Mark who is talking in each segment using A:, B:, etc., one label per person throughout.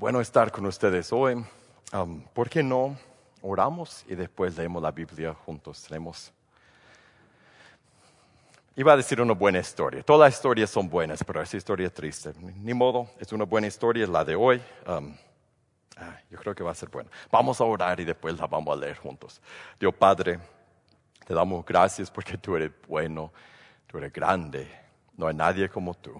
A: bueno estar con ustedes hoy. ¿Por qué no oramos y después leemos la Biblia juntos? Iba a decir una buena historia. Todas las historias son buenas, pero esa historia es triste. Ni modo, es una buena historia, la de hoy. Yo creo que va a ser buena. Vamos a orar y después la vamos a leer juntos. Dios Padre, te damos gracias porque tú eres bueno, tú eres grande. No hay nadie como tú.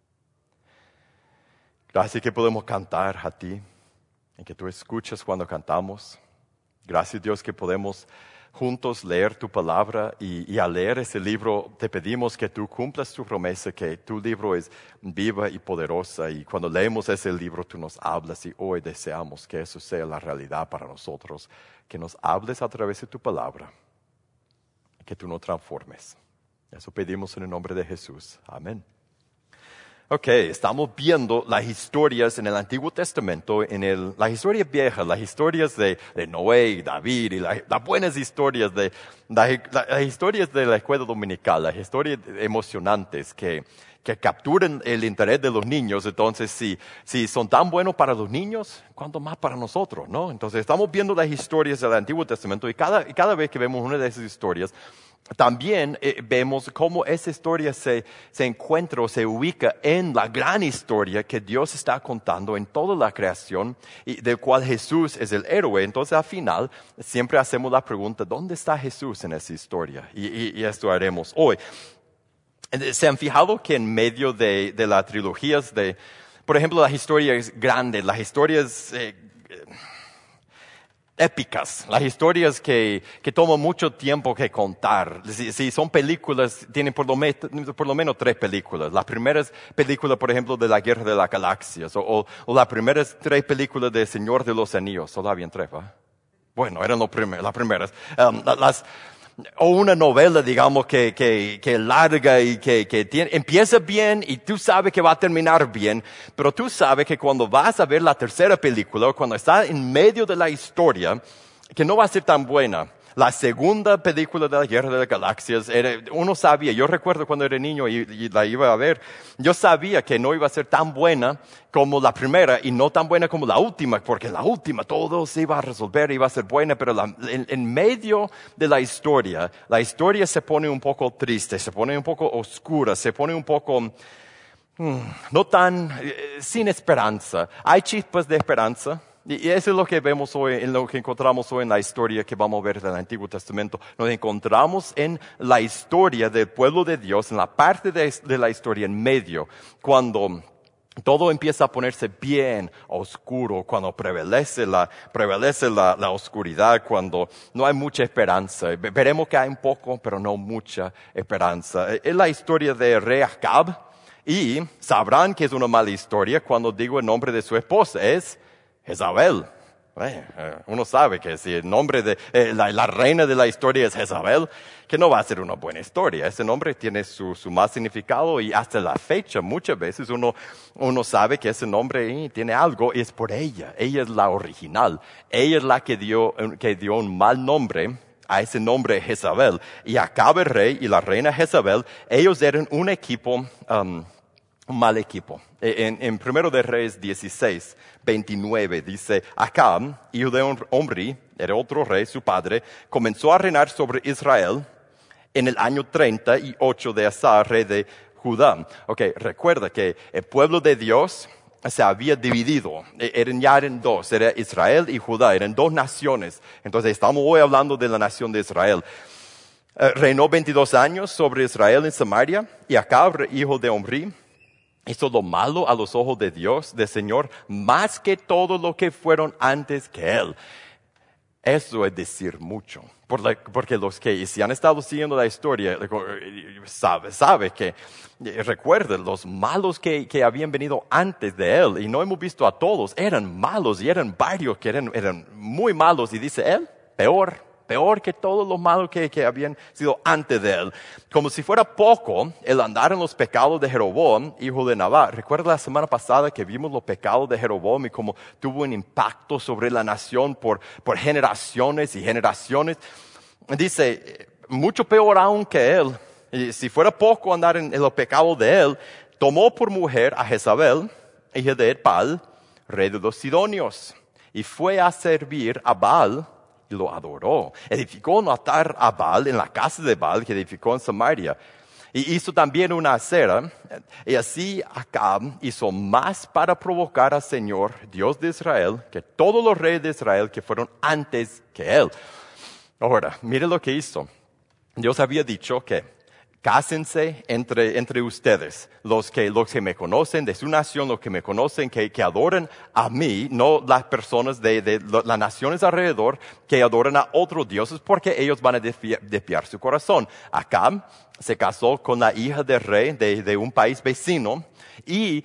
A: Gracias que podemos cantar a ti y que tú escuchas cuando cantamos. Gracias Dios que podemos juntos leer tu palabra y al leer ese libro te pedimos que tú cumplas tu promesa, que tu libro es viva y poderosa y cuando leemos ese libro tú nos hablas y hoy deseamos que eso sea la realidad para nosotros, que nos hables a través de tu palabra, que tú nos transformes. Eso pedimos en el nombre de Jesús. Amén. Ok, estamos viendo las historias en el Antiguo Testamento, las historias viejas, las historias de Noé y David, y las buenas historias, las historias de la escuela dominical, las historias emocionantes que capturan el interés de los niños. Entonces, si son tan buenos para los niños, ¿cuánto más para nosotros, no? Entonces, estamos viendo las historias del Antiguo Testamento y cada vez que vemos una de esas historias, también vemos cómo esa historia se encuentra o se ubica en la gran historia que Dios está contando en toda la creación y del cual Jesús es el héroe. Entonces al final siempre hacemos la pregunta, ¿dónde está Jesús en esa historia? Y esto haremos hoy. ¿Se han fijado que en medio de las trilogías por ejemplo, las historias grandes, las historias épicas, las historias que toman mucho tiempo que contar? Si son películas, tienen por lo menos 3 películas. Las primeras películas, por ejemplo, de la Guerra de las Galaxias, o las primeras 3 películas de Señor de los Anillos. Solo habían 3, ¿va? Bueno, eran las primeras. O una novela, digamos, que larga y que empieza bien y tú sabes que va a terminar bien, pero tú sabes que cuando vas a ver la tercera película o cuando estás en medio de la historia, que no va a ser tan buena. La segunda película de la Guerra de las Galaxias, uno sabía, yo recuerdo cuando era niño y la iba a ver, yo sabía que no iba a ser tan buena como la primera y no tan buena como la última, porque la última todo se iba a resolver, iba a ser buena, pero en medio de la historia se pone un poco triste, se pone un poco oscura, se pone un poco no tan sin esperanza. Hay chispas de esperanza. Y eso es lo que vemos hoy, en lo que encontramos hoy en la historia que vamos a ver del Antiguo Testamento. Nos encontramos en la historia del pueblo de Dios, en la parte de la historia en medio, cuando todo empieza a ponerse bien oscuro, cuando prevalece la oscuridad, cuando no hay mucha esperanza. Veremos que hay un poco, pero no mucha esperanza. Es la historia de Rey Acab, y sabrán que es una mala historia cuando digo el nombre de su esposa, es Jezabel. Uno sabe que si el nombre de la reina de la historia es Jezabel, que no va a ser una buena historia. Ese nombre tiene su más significado y hasta la fecha muchas veces uno sabe que ese nombre tiene algo y es por ella. Ella es la original. Ella es la que dio un mal nombre a ese nombre Jezabel. Y Acab el rey y la reina Jezabel, ellos eran un equipo, un mal equipo. En 1 de Reyes 16:29 dice, Acab, hijo de Omri, era otro rey, su padre, comenzó a reinar sobre Israel en el año 38 de Asa, rey de Judá. Recuerda que el pueblo de Dios se había dividido, eran 2, era Israel y Judá, eran 2 naciones. Entonces estamos hoy hablando de la nación de Israel. Reinó 22 años sobre Israel en Samaria, y Acab, hijo de Omri, hizo lo malo a los ojos de Dios, del Señor, más que todo lo que fueron antes que él. Eso es decir mucho, porque los que si han estado siguiendo la historia, sabe que, recuerden, los malos que habían venido antes de él, y no hemos visto a todos, eran malos, y eran varios que eran muy malos, y dice él, peor que todos los malos que habían sido antes de él. Como si fuera poco el andar en los pecados de Jeroboam, hijo de Nabat. ¿Recuerda la semana pasada que vimos los pecados de Jeroboam y cómo tuvo un impacto sobre la nación por generaciones y generaciones? Dice, mucho peor aún que él, y si fuera poco andar en los pecados de él, tomó por mujer a Jezabel, hija de Edbaal, rey de los sidonios, y fue a servir a Baal y lo adoró. Edificó un altar a Baal en la casa de Baal que edificó en Samaria. Y hizo también una acera, y así Acab hizo más para provocar al Señor, Dios de Israel, que todos los reyes de Israel que fueron antes que él. Ahora, mire lo que hizo. Dios había dicho que cásense entre ustedes, los que me conocen de su nación, los que me conocen, que adoran a mí, no las personas de las naciones alrededor que adoran a otros dioses, porque ellos van a desviar su corazón. Acab se casó con la hija del rey de un país vecino y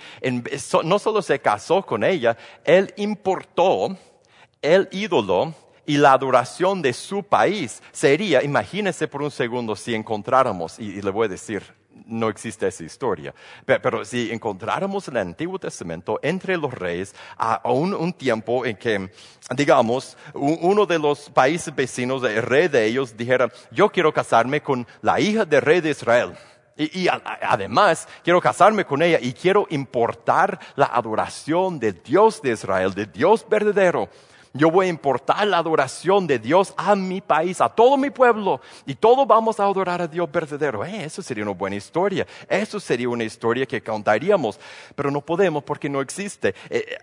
A: no solo se casó con ella, él importó el ídolo y la adoración de su país sería, imagínense por un segundo si encontráramos, y le voy a decir, no existe esa historia, pero si encontráramos en el Antiguo Testamento entre los reyes a un tiempo en que, digamos, uno de los países vecinos, el rey de ellos, dijera, yo quiero casarme con la hija del rey de Israel. Y además quiero casarme con ella y quiero importar la adoración del Dios de Israel, del Dios verdadero. Yo voy a importar la adoración de Dios a mi país, a todo mi pueblo, y todos vamos a adorar a Dios verdadero. Eso sería una buena historia. Eso sería una historia que contaríamos, pero no podemos porque no existe.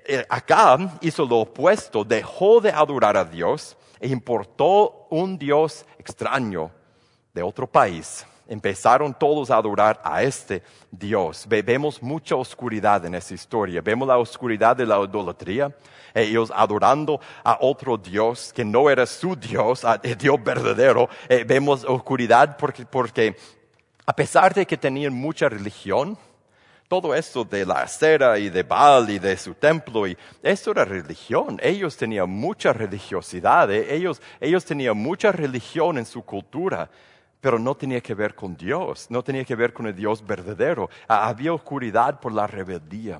A: Acá hizo lo opuesto, dejó de adorar a Dios e importó un Dios extraño de otro país. Empezaron todos a adorar a este Dios. Vemos mucha oscuridad en esa historia. Vemos la oscuridad de la idolatría. Ellos adorando a otro Dios que no era su Dios, el Dios verdadero. Vemos oscuridad porque a pesar de que tenían mucha religión, todo esto de la acera y de Baal y de su templo, y eso era religión. Ellos tenían mucha religiosidad. Ellos tenían mucha religión en su cultura. Pero no tenía que ver con Dios, no tenía que ver con el Dios verdadero. Había oscuridad por la rebeldía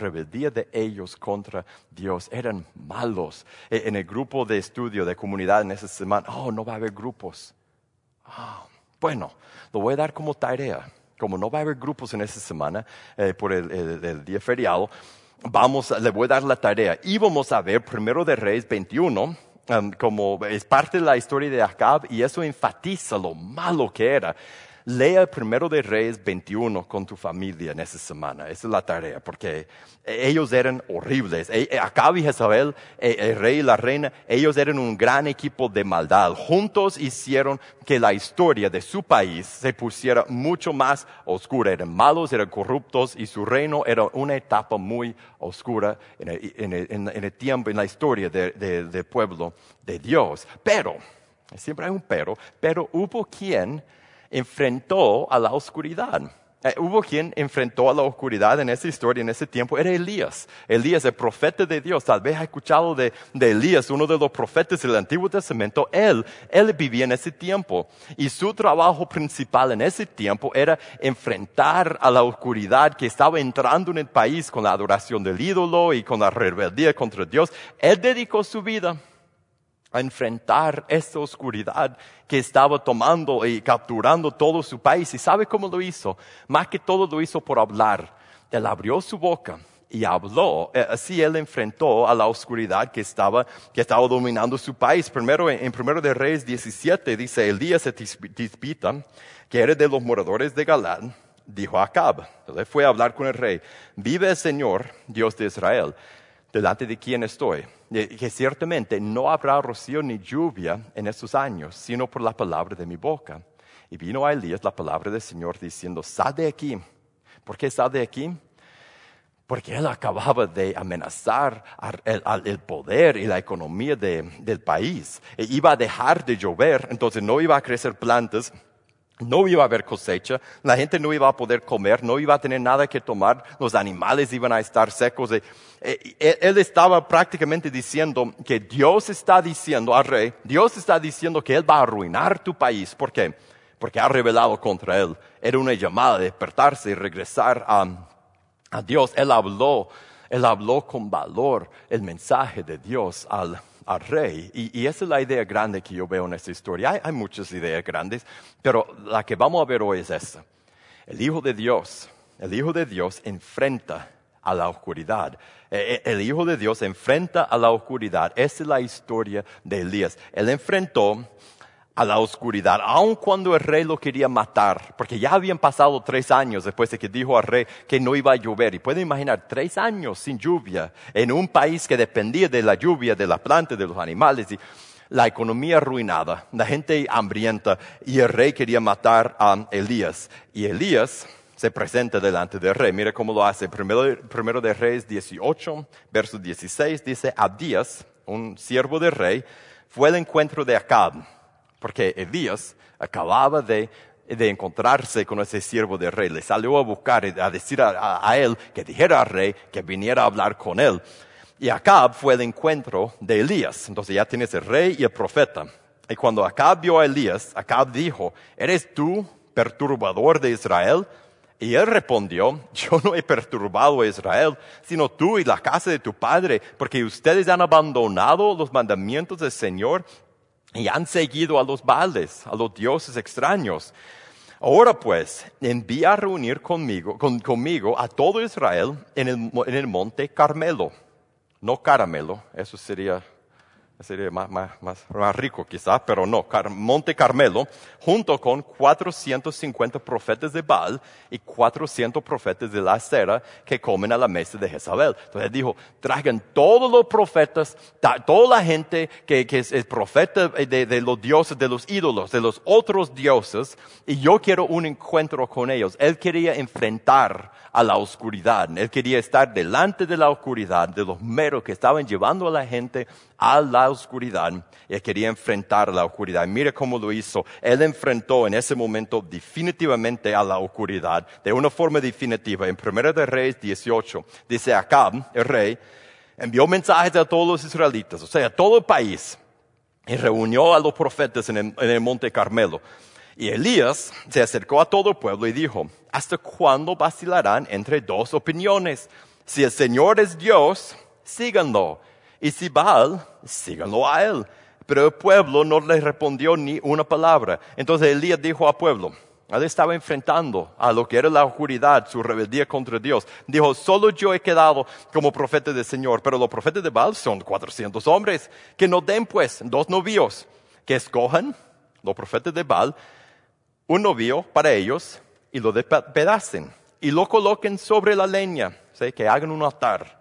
A: de ellos contra Dios. Eran malos. En el grupo de estudio de comunidad en esa semana, no va a haber grupos. Bueno, lo voy a dar como tarea. Como no va a haber grupos en esa semana, por el día feriado, le voy a dar la tarea. Y vamos a ver Primero de Reyes 21, como es parte de la historia de Acab, y eso enfatiza lo malo que era. Lea Primero de Reyes 21 con tu familia en esa semana. Esa es la tarea, porque ellos eran horribles. Acab y Jezabel, el rey y la reina, ellos eran un gran equipo de maldad. Juntos hicieron que la historia de su país se pusiera mucho más oscura. Eran malos, eran corruptos, y su reino era una etapa muy oscura en el tiempo, en la historia del pueblo de Dios. Pero, siempre hay un pero hubo quien enfrentó a la oscuridad. Hubo quien enfrentó a la oscuridad en esa historia, en ese tiempo, era Elías. Elías, el profeta de Dios. Tal vez ha escuchado de Elías, uno de los profetas del Antiguo Testamento. Él vivía en ese tiempo. Y su trabajo principal en ese tiempo era enfrentar a la oscuridad que estaba entrando en el país con la adoración del ídolo y con la rebeldía contra Dios. Él dedicó su vida a enfrentar esta oscuridad que estaba tomando y capturando todo su país. ¿Y sabe cómo lo hizo? Más que todo lo hizo por hablar. Él abrió su boca y habló. Así él enfrentó a la oscuridad que estaba dominando su país. Primero, en Primero de Reyes 17, dice, Elías de Tisbita, que era de los moradores de Galad, dijo a Acab. Entonces fue a hablar con el rey. Vive el Señor, Dios de Israel, delante de quien estoy, que ciertamente no habrá rocío ni lluvia en estos años, sino por la palabra de mi boca. Y vino a Elías la palabra del Señor diciendo, sal de aquí. ¿Por qué sal de aquí? Porque él acababa de amenazar el poder y la economía del país. Iba a dejar de llover, entonces no iba a crecer plantas, no iba a haber cosecha, la gente no iba a poder comer, no iba a tener nada que tomar, los animales iban a estar secos. Él estaba prácticamente diciendo que Dios está diciendo al rey, Dios está diciendo que Él va a arruinar tu país. ¿Por qué? Porque ha rebelado contra Él. Era una llamada de despertarse y regresar a Dios. Él habló con valor el mensaje de Dios al rey. Y esa es la idea grande que yo veo en esta historia. Hay muchas ideas grandes, pero la que vamos a ver hoy es esta. El Hijo de Dios enfrenta a la oscuridad. El Hijo de Dios enfrenta a la oscuridad. Esa es la historia de Elías. Él enfrentó a la oscuridad, aun cuando el rey lo quería matar, porque ya habían pasado 3 años después de que dijo al rey que no iba a llover. Y pueden imaginar 3 años sin lluvia en un país que dependía de la lluvia, de la planta, de los animales, y la economía arruinada, la gente hambrienta, y el rey quería matar a Elías. Y Elías se presenta delante del rey. Mira cómo lo hace. Primero de Reyes 18, verso 16, dice: Abdías, un siervo del rey, fue al encuentro de Acab, porque Elías acababa de encontrarse con ese siervo del rey. Le salió a buscar, a decir a él que dijera al rey que viniera a hablar con él. Y Acab fue al encuentro de Elías. Entonces ya tienes el rey y el profeta. Y cuando Acab vio a Elías, Acab dijo: ¿eres tú perturbador de Israel? Y él respondió: yo no he perturbado a Israel, sino tú y la casa de tu padre, porque ustedes han abandonado los mandamientos del Señor y han seguido a los Baales, a los dioses extraños. Ahora pues, envía a reunir conmigo a todo Israel en el monte Carmelo. No Caramelo, eso sería más rico quizás, pero no, Monte Carmelo, junto con 450 profetas de Baal y 400 profetas de la acera que comen a la mesa de Jezabel. Entonces dijo: traigan todos los profetas, toda la gente que es profeta de los dioses, de los ídolos, de los otros dioses, y yo quiero un encuentro con ellos. Él quería enfrentar a la oscuridad, él quería estar delante de la oscuridad, de los meros que estaban llevando a la gente a la oscuridad. Él quería enfrentar la oscuridad. Mire cómo lo hizo. Él enfrentó en ese momento definitivamente a la oscuridad, de una forma definitiva. En 1 de Reyes 18, dice: Acab, el rey, envió mensajes a todos los israelitas, o sea, a todo el país, y reunió a los profetas en el monte Carmelo. Y Elías se acercó a todo el pueblo y dijo: ¿hasta cuándo vacilarán entre 2 opiniones? Si el Señor es Dios, síganlo. Y si Baal, síganlo a él. Pero el pueblo no le respondió ni una palabra. Entonces Elías dijo al pueblo, él estaba enfrentando a lo que era la oscuridad, su rebeldía contra Dios. Dijo: solo yo he quedado como profeta del Señor, pero los profetas de Baal son 400 hombres. Que nos den pues 2 novios, que escojan los profetas de Baal un novio para ellos y lo despedacen y lo coloquen sobre la leña, ¿sí? Que hagan un altar,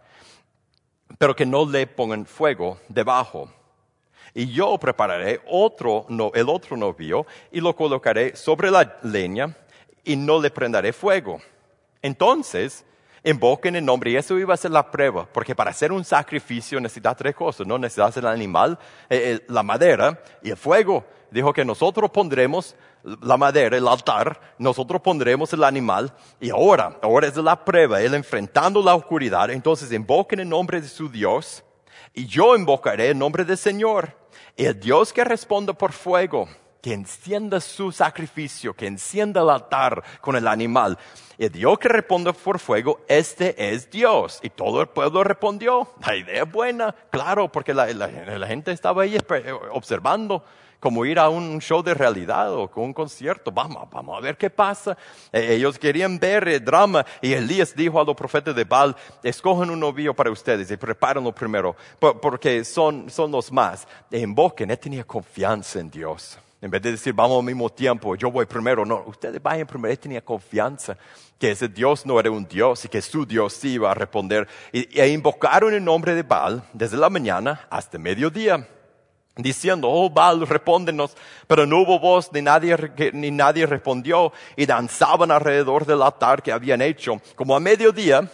A: pero que no le pongan fuego debajo. Y yo prepararé el otro novio y lo colocaré sobre la leña y no le prenderé fuego. Entonces invoquen el nombre, y eso iba a ser la prueba, porque para hacer un sacrificio necesitas 3 cosas, ¿no? Necesitas el animal, la madera y el fuego. Dijo que nosotros pondremos la madera, el altar, nosotros pondremos el animal, y ahora es la prueba, él enfrentando la oscuridad. Entonces invoquen el nombre de su Dios, y yo invocaré el nombre del Señor. El Dios que responda por fuego, que encienda su sacrificio, que encienda el altar con el animal. El Dios que responda por fuego, este es Dios. Y todo el pueblo respondió. La idea es buena, claro, porque la gente estaba ahí observando, como ir a un show de realidad o con un concierto. Vamos a ver qué pasa. Ellos querían ver el drama, y Elías dijo a los profetas de Baal: escojan un novio para ustedes y prepárenlo primero, porque son los más. E invoquen. Él tenía confianza en Dios. En vez de decir: vamos al mismo tiempo, yo voy primero. No, ustedes vayan primero. Él tenía confianza que ese Dios no era un Dios y que su Dios sí iba a responder. E invocaron el nombre de Baal desde la mañana hasta mediodía, diciendo: oh Baal, respóndenos. Pero no hubo voz, ni nadie respondió, y danzaban alrededor del altar que habían hecho. Como a mediodía,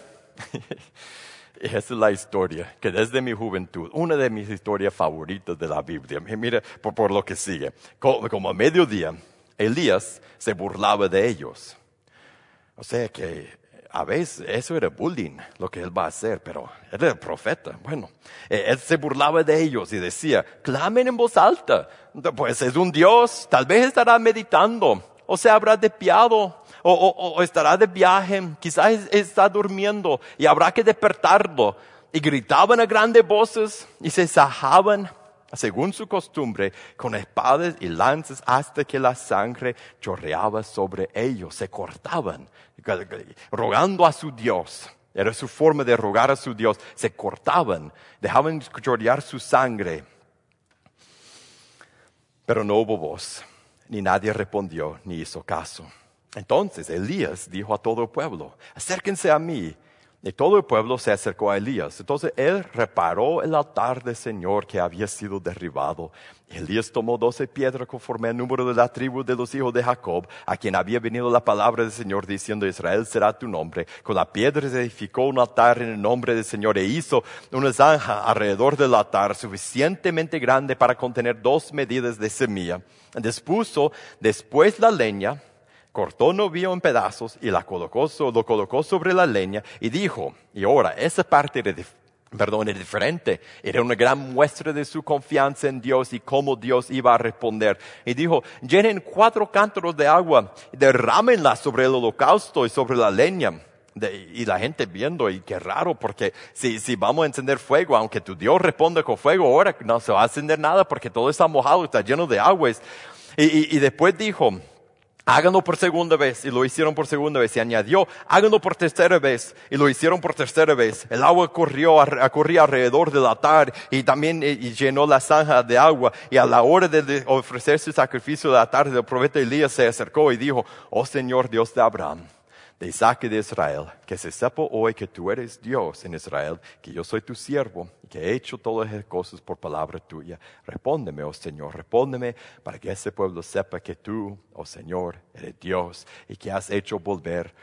A: esa es la historia que desde mi juventud, una de mis historias favoritas de la Biblia. Mira por lo que sigue. Como a mediodía, Elías se burlaba de ellos. O sea que a veces eso era bullying, lo que él va a hacer, pero él era el profeta. Bueno, él se burlaba de ellos y decía: clamen en voz alta, pues es un Dios, tal vez estará meditando, o se habrá desviado, o estará de viaje, quizás está durmiendo y habrá que despertarlo. Y gritaban a grandes voces y se sajaban, según su costumbre, con espadas y lanzas, hasta que la sangre chorreaba sobre ellos. Se cortaban, rogando a su Dios. Era su forma de rogar a su Dios. Se cortaban, dejaban chorrear su sangre. Pero no hubo voz, ni nadie respondió, ni hizo caso. Entonces Elías dijo a todo el pueblo, acérquense a mí. Y todo el pueblo se acercó a Elías. Entonces él reparó el altar del Señor que había sido derribado. Elías tomó 12 piedras conforme al número de la tribu de los hijos de Jacob, a quien había venido la palabra del Señor diciendo, Israel será tu nombre. Con la piedra se edificó un altar en el nombre del Señor e hizo una zanja alrededor del altar suficientemente grande para contener 2 medidas de semilla. Dispuso después la leña, cortó novillo en pedazos y lo colocó sobre la leña y dijo, y ahora esa parte era diferente, era una gran muestra de su confianza en Dios y cómo Dios iba a responder. Y dijo, llenen 4 cántaros de agua y derrámenla sobre el holocausto y sobre la leña. Y la gente viendo, y qué raro, porque si vamos a encender fuego, aunque tu Dios responda con fuego, ahora no se va a encender nada porque todo está mojado, está lleno de aguas. Y después dijo, háganlo por segunda vez, y lo hicieron por segunda vez, y añadió, háganlo por tercera vez, y lo hicieron por tercera vez. El agua corría alrededor del altar, y también llenó la zanja de agua, y a la hora de ofrecer su sacrificio de la tarde, el profeta Elías se acercó y dijo, oh Señor Dios de Abraham, de Isaac y de Israel, que se sepa hoy que tú eres Dios en Israel, que yo soy tu siervo, y que he hecho todas las cosas por palabra tuya. Respóndeme, oh Señor, respóndeme para que ese pueblo sepa que tú, oh Señor, eres Dios, y que has hecho volver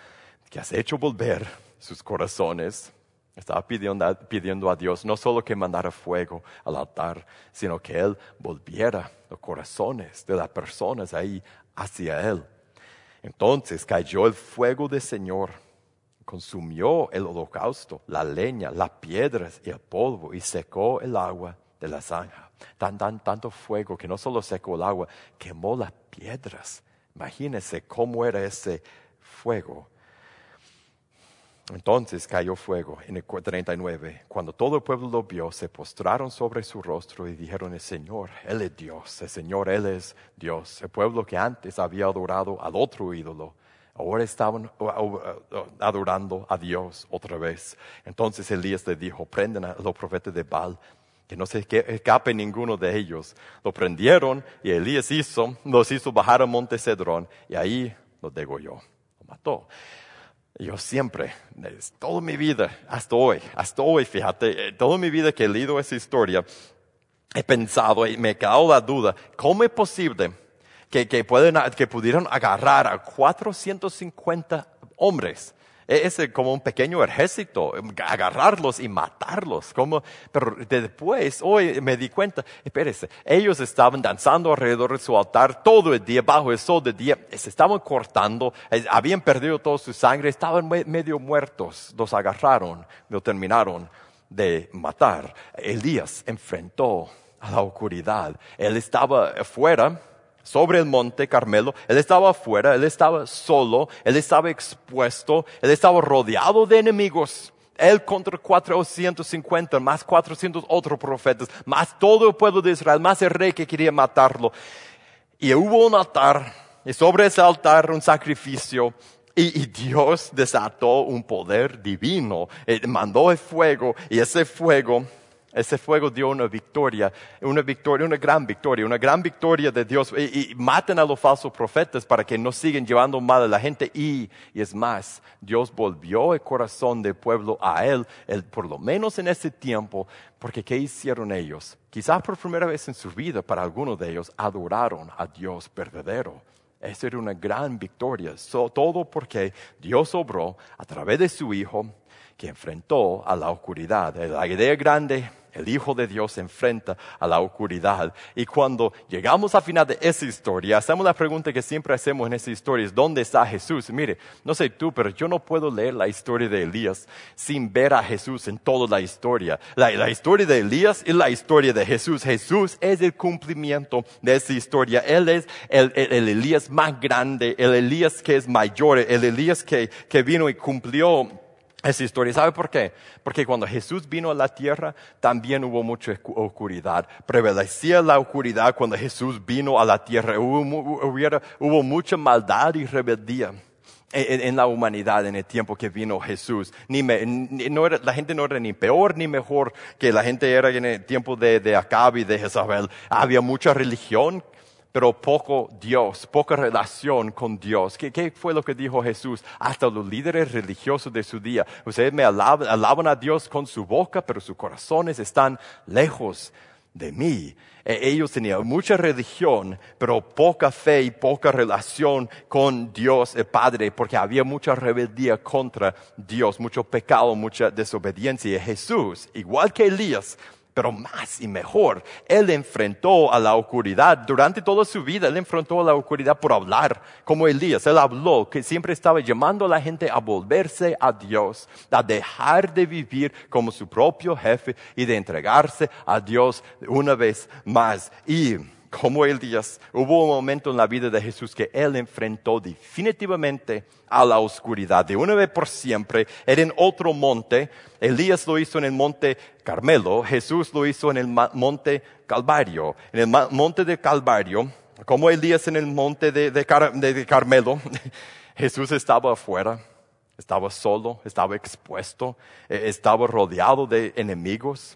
A: sus corazones. Estaba pidiendo a Dios no solo que mandara fuego al altar, sino que Él volviera los corazones de las personas ahí hacia Él. Entonces cayó el fuego del Señor, consumió el holocausto, la leña, las piedras y el polvo, y secó el agua de la zanja. Tanto fuego que no solo secó el agua, quemó las piedras. Imagínense cómo era ese fuego. Entonces cayó fuego en el 39. Cuando todo el pueblo lo vio, se postraron sobre su rostro y dijeron, el Señor, Él es Dios, el Señor, Él es Dios. El pueblo que antes había adorado al otro ídolo, ahora estaban adorando a Dios otra vez. Entonces Elías le dijo, prendan a los profetas de Baal, que no se escape ninguno de ellos. Lo prendieron y Elías los hizo bajar al monte Cedrón, y ahí los degolló, lo mató. Yo siempre, toda mi vida, hasta hoy, fíjate, toda mi vida que he leído esa historia, he pensado y me he quedado la duda, ¿cómo es posible que pudieron agarrar a 450 hombres? Es como un pequeño ejército, agarrarlos y matarlos. Pero después, hoy me di cuenta, espérese, ellos estaban danzando alrededor de su altar todo el día, bajo el sol del día, se estaban cortando, habían perdido toda su sangre, estaban medio muertos, los agarraron, lo terminaron de matar. Elías enfrentó a la oscuridad, él estaba afuera, sobre el monte Carmelo, él estaba afuera, él estaba solo, él estaba expuesto, él estaba rodeado de enemigos. Él contra 450, más 400 otros profetas, más todo el pueblo de Israel, más el rey que quería matarlo. Y hubo un altar, y sobre ese altar un sacrificio, y Dios desató un poder divino, mandó el fuego, y ese fuego dio una gran victoria de Dios. Y maten a los falsos profetas para que no sigan llevando mal a la gente. Y es más, Dios volvió el corazón del pueblo a Él, por lo menos en ese tiempo, porque ¿qué hicieron ellos? Quizás por primera vez en su vida, para algunos de ellos, adoraron a Dios verdadero. Esa era una gran victoria. Todo porque Dios obró a través de su Hijo, que enfrentó a la oscuridad. La idea grande, el Hijo de Dios se enfrenta a la oscuridad. Y cuando llegamos al final de esa historia, hacemos la pregunta que siempre hacemos en esa historia, es ¿dónde está Jesús? Mire, no sé tú, pero yo no puedo leer la historia de Elías sin ver a Jesús en toda la historia. La historia de Elías y la historia de Jesús. Jesús es el cumplimiento de esa historia. Él es el Elías más grande, el Elías que es mayor, el Elías que vino y cumplió esa historia. ¿Sabe por qué? Porque cuando Jesús vino a la tierra, también hubo mucha oscuridad. Prevalecía la oscuridad cuando Jesús vino a la tierra. Hubo mucha maldad y rebeldía. en la humanidad en el tiempo que vino Jesús. La gente no era ni peor ni mejor que la gente era en el tiempo de Acab y de Jezabel. Había mucha religión, pero poco Dios, poca relación con Dios. ¿Qué fue lo que dijo Jesús? Hasta los líderes religiosos de su día. Ustedes me alaban a Dios con su boca, pero sus corazones están lejos de mí. Ellos tenían mucha religión, pero poca fe y poca relación con Dios el Padre, porque había mucha rebeldía contra Dios, mucho pecado, mucha desobediencia. Y Jesús, igual que Elías, pero más y mejor, Él enfrentó a la oscuridad. Durante toda su vida, Él enfrentó a la oscuridad por hablar, como Elías. Él habló, que siempre estaba llamando a la gente a volverse a Dios, a dejar de vivir como su propio jefe y de entregarse a Dios una vez más. Y como Elías, hubo un momento en la vida de Jesús que Él enfrentó definitivamente a la oscuridad, de una vez por siempre. Era en otro monte. Elías lo hizo en el monte Carmelo, Jesús lo hizo en el monte Calvario. En el monte de Calvario, como Elías en el monte de Carmelo, Jesús estaba afuera, estaba solo, estaba expuesto, estaba rodeado de enemigos.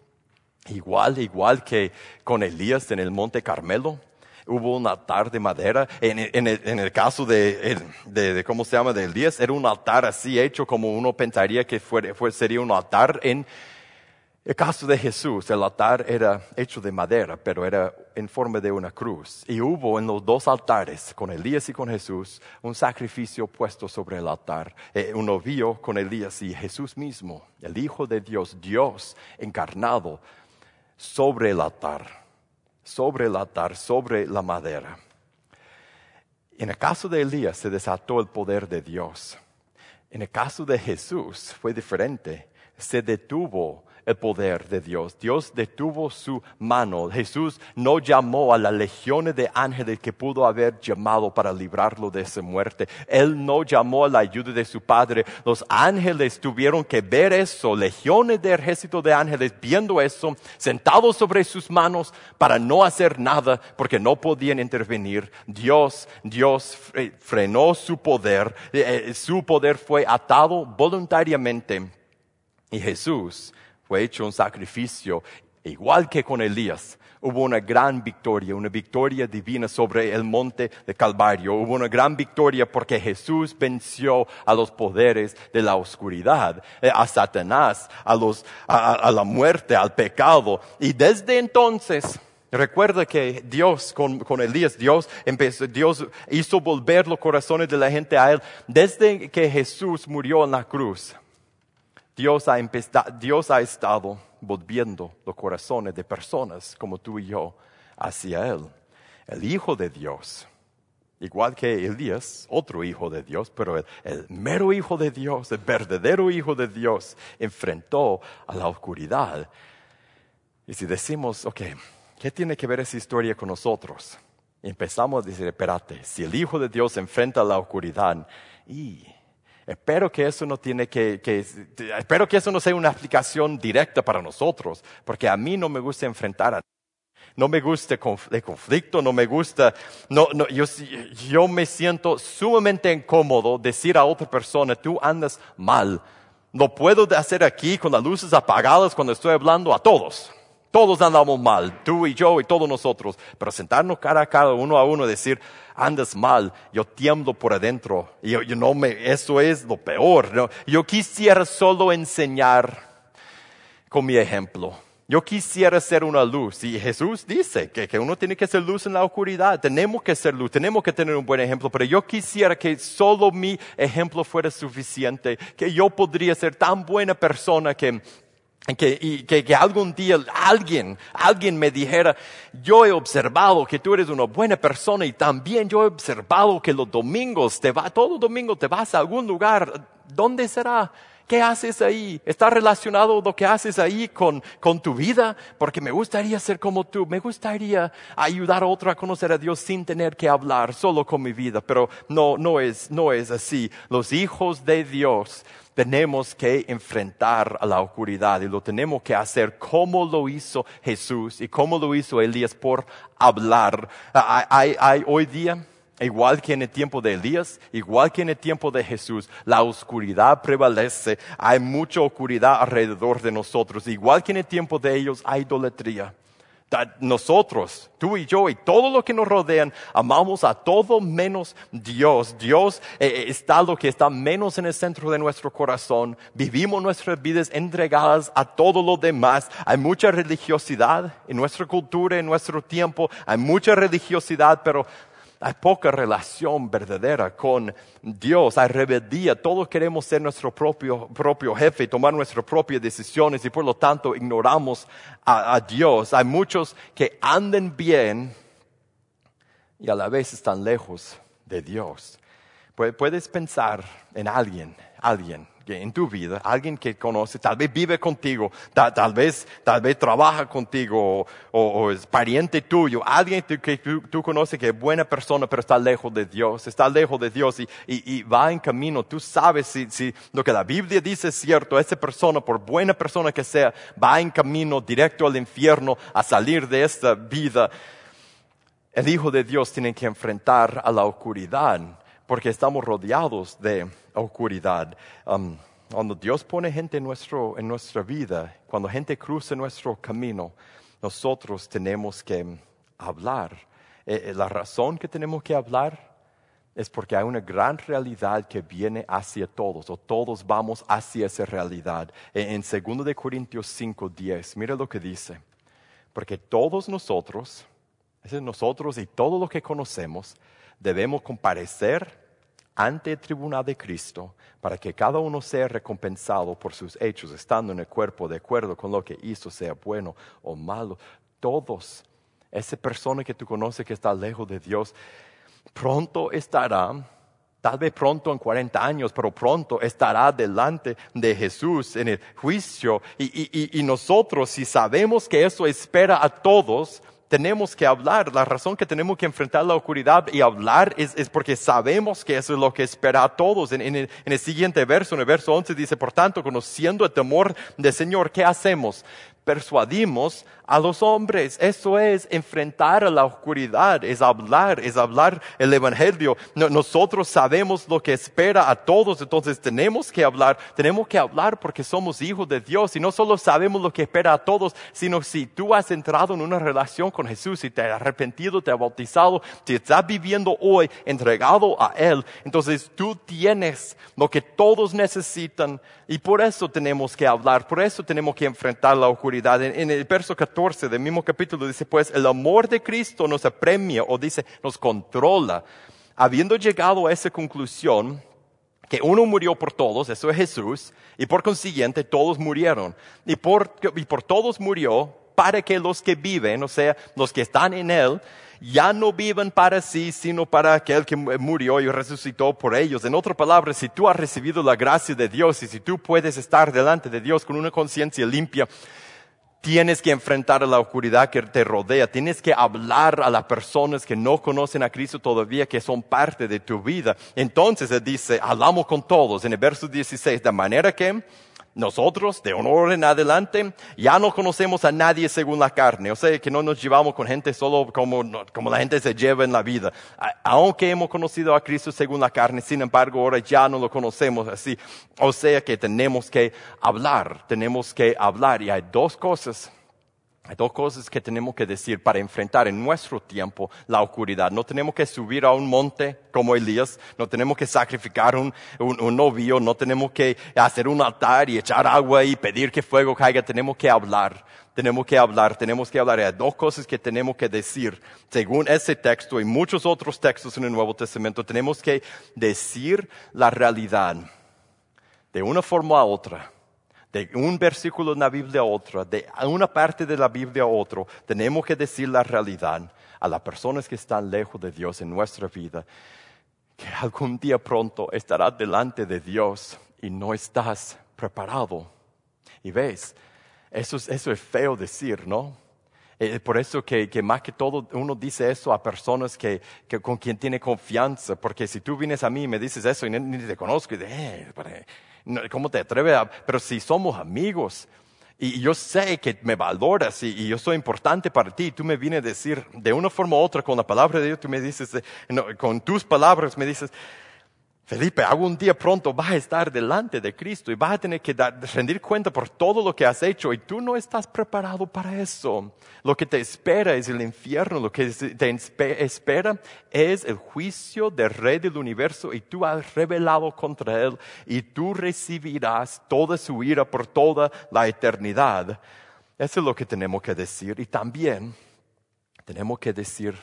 A: Igual que con Elías en el monte Carmelo, hubo un altar de madera. En el caso de ¿cómo se llama? De Elías, era un altar así hecho como uno pensaría que sería un altar. En el caso de Jesús, el altar era hecho de madera, pero era en forma de una cruz. Y hubo en los dos altares, con Elías y con Jesús, un sacrificio puesto sobre el altar. Un novillo con Elías y Jesús mismo, el Hijo de Dios, Dios encarnado, sobre el altar, sobre la madera. En el caso de Elías se desató el poder de Dios. En el caso de Jesús fue diferente. Se detuvo el poder de Dios. Dios detuvo su mano. Jesús no llamó a las legiones de ángeles que pudo haber llamado para librarlo de esa muerte. Él no llamó a la ayuda de su Padre. Los ángeles tuvieron que ver eso, legiones de ejército de ángeles viendo eso, sentados sobre sus manos para no hacer nada porque no podían intervenir. Dios frenó su poder. Su poder fue atado voluntariamente. Y Jesús fue hecho un sacrificio, igual que con Elías. Hubo una gran victoria, una victoria divina sobre el monte de Calvario. Hubo una gran victoria porque Jesús venció a los poderes de la oscuridad, a Satanás, a la muerte, al pecado. Y desde entonces, recuerda que Dios, con Elías, Dios hizo volver los corazones de la gente a Él. Desde que Jesús murió en la cruz, Dios ha estado volviendo los corazones de personas como tú y yo hacia Él. El Hijo de Dios, igual que Elías, otro Hijo de Dios, pero el mero Hijo de Dios, el verdadero Hijo de Dios, enfrentó a la oscuridad. Y si decimos, ¿qué tiene que ver esa historia con nosotros? Y empezamos a decir, espérate, si el Hijo de Dios enfrenta a la oscuridad, espero que eso espero que eso no sea una aplicación directa para nosotros, porque a mí no me gusta enfrentar no me gusta el conflicto, no me gusta, yo me siento sumamente incómodo decir a otra persona, tú andas mal. Lo puedo hacer aquí con las luces apagadas cuando estoy hablando a todos. Todos andamos mal, tú y yo y todos nosotros. Pero sentarnos cara a cara, uno a uno, y decir, andas mal, yo tiemblo por adentro. Eso es lo peor. ¿No? Yo quisiera solo enseñar con mi ejemplo. Yo quisiera ser una luz. Y Jesús dice que uno tiene que ser luz en la oscuridad. Tenemos que ser luz, tenemos que tener un buen ejemplo. Pero yo quisiera que solo mi ejemplo fuera suficiente. Que yo podría ser tan buena persona que algún día alguien me dijera, yo he observado que tú eres una buena persona y también yo he observado que los domingos todo domingo te vas a algún lugar. ¿Dónde será? ¿Qué haces ahí? ¿Está relacionado lo que haces ahí con tu vida? Porque me gustaría ser como tú. Me gustaría ayudar a otro a conocer a Dios sin tener que hablar, solo con mi vida. Pero no es así. Los hijos de Dios tenemos que enfrentar a la oscuridad y lo tenemos que hacer como lo hizo Jesús y como lo hizo Elías por hablar. Hay hoy día Igual que en el tiempo de Elías, igual que en el tiempo de Jesús, la oscuridad prevalece. Hay mucha oscuridad alrededor de nosotros. Igual que en el tiempo de ellos, hay idolatría. Nosotros, tú y yo y todo lo que nos rodean, amamos a todo menos Dios. Dios está lo que está menos en el centro de nuestro corazón. Vivimos nuestras vidas entregadas a todo lo demás. Hay mucha religiosidad en nuestra cultura, en nuestro tiempo. Hay mucha religiosidad, pero hay poca relación verdadera con Dios. Hay rebeldía. Todos queremos ser nuestro propio jefe, tomar nuestras propias decisiones y por lo tanto ignoramos a Dios. Hay muchos que andan bien y a la vez están lejos de Dios. Puedes pensar en alguien que en tu vida, alguien que conoce, tal vez vive contigo, tal vez trabaja contigo o es pariente tuyo, alguien que tú conoces que es buena persona pero está lejos de Dios y va en camino. Tú sabes si lo que la Biblia dice es cierto, esa persona, por buena persona que sea, va en camino directo al infierno a salir de esta vida. El Hijo de Dios tiene que enfrentar a la oscuridad, porque estamos rodeados de oscuridad. Cuando Dios pone gente en nuestra vida, cuando gente cruza nuestro camino, nosotros tenemos que hablar. La razón que tenemos que hablar es porque hay una gran realidad que viene hacia todos, o todos vamos hacia esa realidad. En 2 de Corintios 5:10, mira lo que dice. Porque todos nosotros y todo lo que conocemos, debemos comparecer ante el tribunal de Cristo para que cada uno sea recompensado por sus hechos, estando en el cuerpo de acuerdo con lo que hizo, sea bueno o malo. Todos, esa persona que tú conoces que está lejos de Dios, pronto estará, tal vez pronto en 40 años, pero pronto estará delante de Jesús en el juicio. Y nosotros, si sabemos que eso espera a todos, tenemos que hablar. La razón que tenemos que enfrentar la oscuridad y hablar es porque sabemos que eso es lo que espera a todos. En el siguiente verso, en el verso 11 dice, por tanto, conociendo el temor del Señor, ¿qué hacemos? Persuadimos a los hombres. Eso es enfrentar a la oscuridad, es hablar el evangelio. Nosotros sabemos lo que espera a todos, entonces tenemos que hablar porque somos hijos de Dios y no solo sabemos lo que espera a todos, sino si tú has entrado en una relación con Jesús, si te has arrepentido, te has bautizado, si estás viviendo hoy entregado a Él, entonces tú tienes lo que todos necesitan y por eso tenemos que hablar, por eso tenemos que enfrentar la oscuridad. En el verso 14 del mismo capítulo dice, pues el amor de Cristo nos apremia o dice, nos controla. Habiendo llegado a esa conclusión, que uno murió por todos, eso es Jesús, y por consiguiente todos murieron. Y por todos murió para que los que viven, o sea, los que están en Él, ya no vivan para sí, sino para aquel que murió y resucitó por ellos. En otras palabras, si tú has recibido la gracia de Dios y si tú puedes estar delante de Dios con una conciencia limpia, tienes que enfrentar a la oscuridad que te rodea. Tienes que hablar a las personas que no conocen a Cristo todavía, que son parte de tu vida. Entonces Él dice, hablamos con todos. En el verso 16, de manera que nosotros, de una hora en adelante, ya no conocemos a nadie según la carne. O sea, que no nos llevamos con gente solo como la gente se lleva en la vida. Aunque hemos conocido a Cristo según la carne, sin embargo, ahora ya no lo conocemos así. O sea que tenemos que hablar. Y hay dos cosas que tenemos que decir para enfrentar en nuestro tiempo la oscuridad. No tenemos que subir a un monte como Elías, no tenemos que sacrificar un novillo, no tenemos que hacer un altar y echar agua y pedir que fuego caiga. Tenemos que hablar. Hay dos cosas que tenemos que decir. Según ese texto y muchos otros textos en el Nuevo Testamento, tenemos que decir la realidad de una forma a otra. De un versículo en la Biblia a otro, de una parte de la Biblia a otro, tenemos que decir la realidad a las personas que están lejos de Dios en nuestra vida, que algún día pronto estarás delante de Dios y no estás preparado. Y ves, eso es feo decir, ¿no? Por eso que más que todo uno dice eso a personas que con quien tiene confianza, porque si tú vienes a mí y me dices eso y ni te conozco, y ¿cómo te atreves a...? Pero si somos amigos Y yo sé que me valoras y yo soy importante para ti. Tú me vienes a decir de una forma u otra con la palabra de Dios, tú me dices, con tus palabras me dices, Felipe, algún día pronto vas a estar delante de Cristo y vas a tener que rendir cuenta por todo lo que has hecho y tú no estás preparado para eso. Lo que te espera es el infierno, lo que te espera es el juicio del Rey del universo y tú has rebelado contra Él y tú recibirás toda su ira por toda la eternidad. Eso es lo que tenemos que decir y también tenemos que decir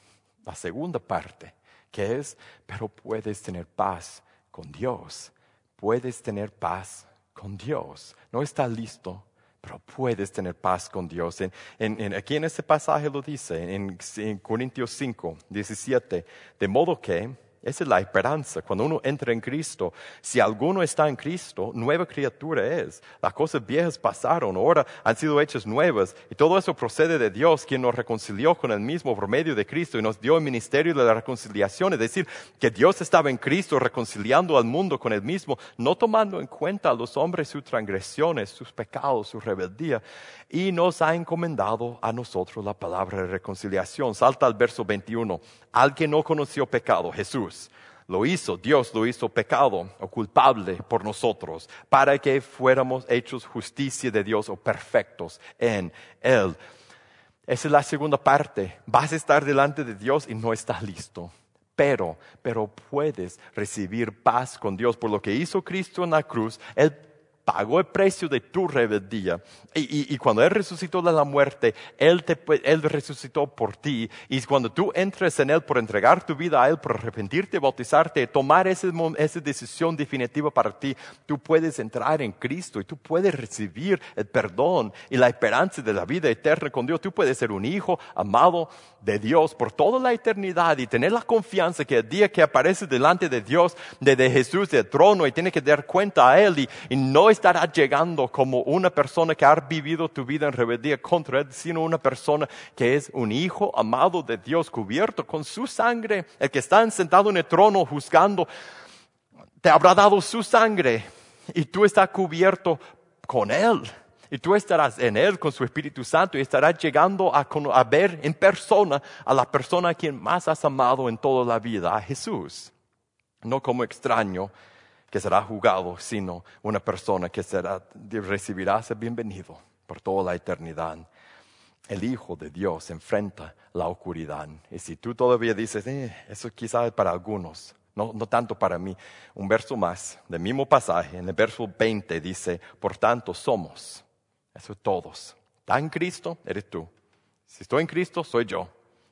A: la segunda parte, que es, pero puedes tener paz con Dios. Puedes tener paz con Dios. No está listo, pero puedes tener paz con Dios. Aquí en este pasaje lo dice, en Corintios 5, 17. De modo que, esa es la esperanza. Cuando uno entra en Cristo, si alguno está en Cristo, nueva criatura es. Las cosas viejas pasaron, ahora han sido hechas nuevas. Y todo eso procede de Dios, quien nos reconcilió con Él mismo por medio de Cristo y nos dio el ministerio de la reconciliación. Es decir, que Dios estaba en Cristo reconciliando al mundo con Él mismo, no tomando en cuenta a los hombres sus transgresiones, sus pecados, su rebeldía. Y nos ha encomendado a nosotros la palabra de reconciliación. Salta al verso 21. Al que no conoció pecado, Jesús lo hizo, Dios lo hizo pecado o culpable por nosotros, para que fuéramos hechos justicia de Dios o perfectos en Él. Esa es la segunda parte. Vas a estar delante de Dios y no estás listo. Pero puedes recibir paz con Dios por lo que hizo Cristo en la cruz. Él pagó el precio de tu rebeldía. Y cuando Él resucitó de la muerte, Él resucitó por ti. Y cuando tú entres en Él por entregar tu vida a Él, por arrepentirte, bautizarte, tomar esa decisión definitiva para ti, tú puedes entrar en Cristo y tú puedes recibir el perdón y la esperanza de la vida eterna con Dios. Tú puedes ser un hijo amado de Dios por toda la eternidad y tener la confianza que el día que apareces delante de Dios, de Jesús, del trono, y tienes que dar cuenta a Él y no estarás llegando como una persona que ha vivido tu vida en rebeldía contra Él, sino una persona que es un hijo amado de Dios, cubierto con su sangre. El que está sentado en el trono juzgando, te habrá dado su sangre y tú estás cubierto con Él. Y tú estarás en Él con su Espíritu Santo y estarás llegando a ver en persona a la persona a quien más has amado en toda la vida, a Jesús. No como extraño que será juzgado, sino una persona que recibirá ese bienvenido por toda la eternidad. El Hijo de Dios enfrenta la oscuridad. Y si tú todavía dices, eso quizás es para algunos, no tanto para mí. Un verso más, del mismo pasaje, en el verso 20 dice, por tanto somos, eso es todos. ¿Está en Cristo? Eres tú. Si estoy en Cristo, soy yo.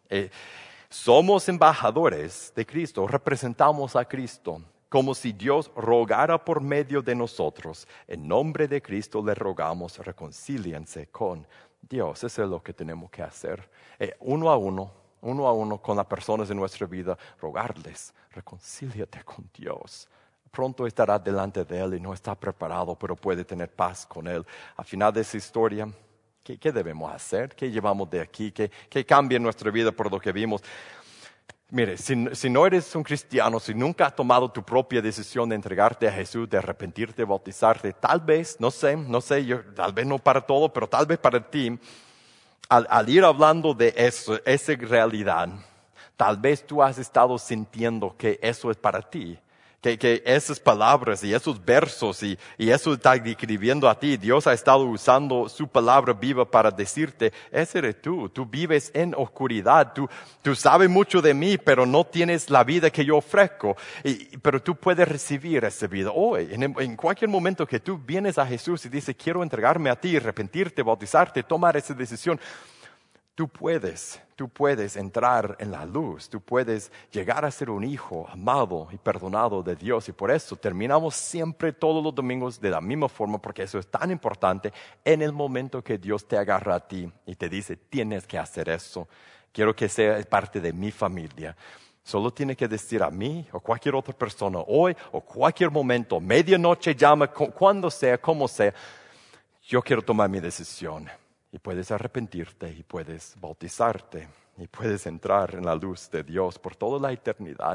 A: Somos embajadores de Cristo, representamos a Cristo. Como si Dios rogara por medio de nosotros. En nombre de Cristo le rogamos, reconcíliense con Dios. Eso es lo que tenemos que hacer. Uno a uno con las personas de nuestra vida, rogarles, reconcíliate con Dios. Pronto estará delante de Él y no está preparado, pero puede tener paz con Él. Al final de esa historia, ¿qué debemos hacer? ¿Qué llevamos de aquí? ¿Qué cambia en nuestra vida por lo que vimos? Mire, si no eres un cristiano, si nunca has tomado tu propia decisión de entregarte a Jesús, de arrepentirte, bautizarte, tal vez, no sé, tal vez no para todo, pero tal vez para ti, al ir hablando de eso, esa realidad, tal vez tú has estado sintiendo que eso es para ti. Que esas palabras y esos versos y eso está describiendo a ti. Dios ha estado usando su palabra viva para decirte, ese eres tú. Tú vives en oscuridad. Tú sabes mucho de mí, pero no tienes la vida que yo ofrezco. Pero tú puedes recibir esa vida hoy. En cualquier momento que tú vienes a Jesús y dices, quiero entregarme a ti, arrepentirte, bautizarte, tomar esa decisión. Tú puedes entrar en la luz, tú puedes llegar a ser un hijo amado y perdonado de Dios. Y por eso terminamos siempre todos los domingos de la misma forma, porque eso es tan importante en el momento que Dios te agarra a ti y te dice, tienes que hacer eso. Quiero que seas parte de mi familia. Solo tiene que decir a mí o cualquier otra persona hoy o cualquier momento, medianoche, llama, cuando sea, como sea. Yo quiero tomar mi decisión. Y puedes arrepentirte y puedes bautizarte y puedes entrar en la luz de Dios por toda la eternidad.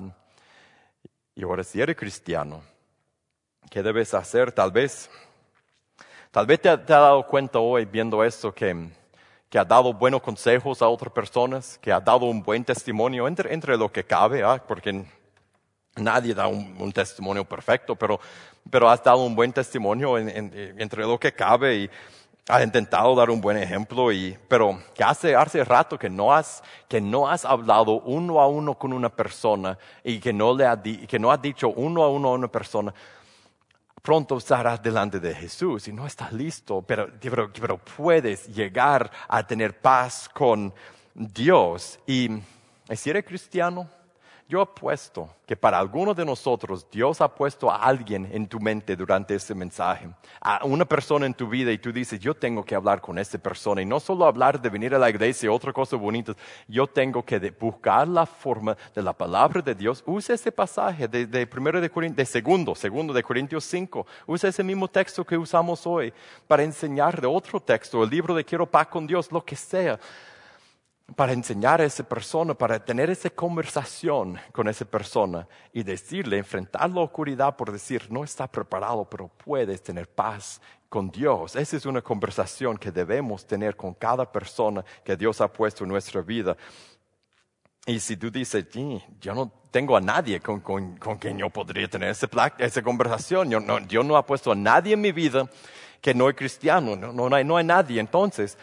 A: Y ahora si eres cristiano, ¿qué debes hacer? Tal vez Tal vez te has dado cuenta hoy viendo esto que ha dado buenos consejos a otras personas, que ha dado un buen testimonio entre lo que cabe, porque nadie da un testimonio perfecto, pero has dado un buen testimonio entre lo que cabe y has intentado dar un buen ejemplo, pero que hace rato que no has hablado uno a uno con una persona y que no has dicho uno a una persona. Pronto estarás delante de Jesús y no estás listo, pero puedes llegar a tener paz con Dios. Y si eres cristiano, yo apuesto que para algunos de nosotros Dios ha puesto a alguien en tu mente durante este mensaje, a una persona en tu vida y tú dices, yo tengo que hablar con esta persona y no solo hablar de venir a la iglesia y otra cosa bonita, yo tengo que buscar la forma de la palabra de Dios. Usa ese pasaje segundo de Corintios 5, usa ese mismo texto que usamos hoy para enseñar de otro texto, el libro de Quiero paz con Dios, lo que sea. Para enseñar a esa persona, para tener esa conversación con esa persona y decirle, enfrentar la oscuridad por decir, no está preparado, pero puedes tener paz con Dios. Esa es una conversación que debemos tener con cada persona que Dios ha puesto en nuestra vida. Y si tú dices, yo no tengo a nadie con quien yo podría tener esa conversación, Dios no ha puesto a nadie en mi vida que no es cristiano, no hay nadie. Entonces,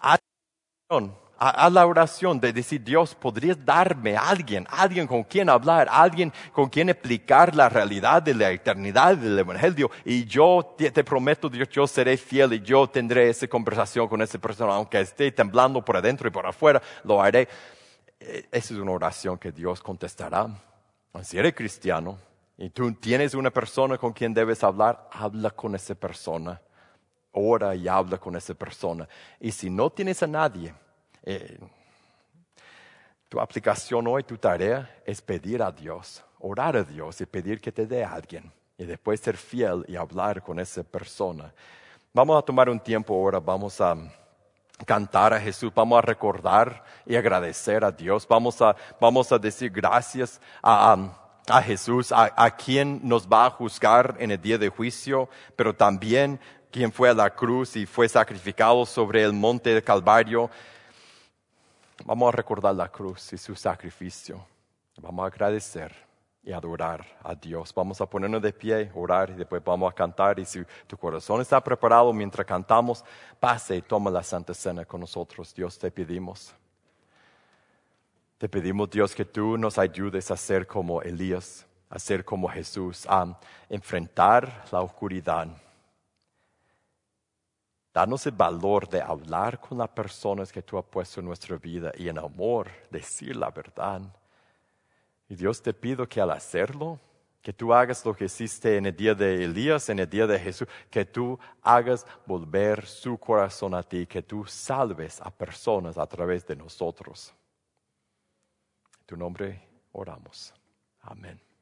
A: haz la oración de decir, Dios, ¿podrías darme a alguien con quien hablar, alguien con quien explicar la realidad de la eternidad del Evangelio? Y yo te prometo, Dios, yo seré fiel y yo tendré esa conversación con esa persona, aunque esté temblando por adentro y por afuera, lo haré. Esa es una oración que Dios contestará. Si eres cristiano y tú tienes una persona con quien debes hablar, habla con esa persona. Ora y habla con esa persona. Y si no tienes a nadie, tu aplicación hoy, tu tarea es pedir a Dios, orar a Dios y pedir que te dé a alguien. Y después ser fiel y hablar con esa persona. Vamos a tomar un tiempo ahora, vamos a cantar a Jesús, vamos a recordar y agradecer a Dios. Vamos a decir gracias a Jesús, a quien nos va a juzgar en el día de juicio, pero también quien fue a la cruz y fue sacrificado sobre el monte del Calvario. Vamos a recordar la cruz y su sacrificio. Vamos a agradecer y adorar a Dios. Vamos a ponernos de pie, orar y después vamos a cantar. Y si tu corazón está preparado mientras cantamos, pase y toma la Santa Cena con nosotros. Dios, te pedimos. Te pedimos, Dios, que tú nos ayudes a ser como Elías, a ser como Jesús, a enfrentar la oscuridad. Danos el valor de hablar con las personas que tú has puesto en nuestra vida y en amor decir la verdad. Y Dios, te pido que al hacerlo, que tú hagas lo que hiciste en el día de Elías, en el día de Jesús, que tú hagas volver su corazón a ti, que tú salves a personas a través de nosotros. En tu nombre oramos. Amén.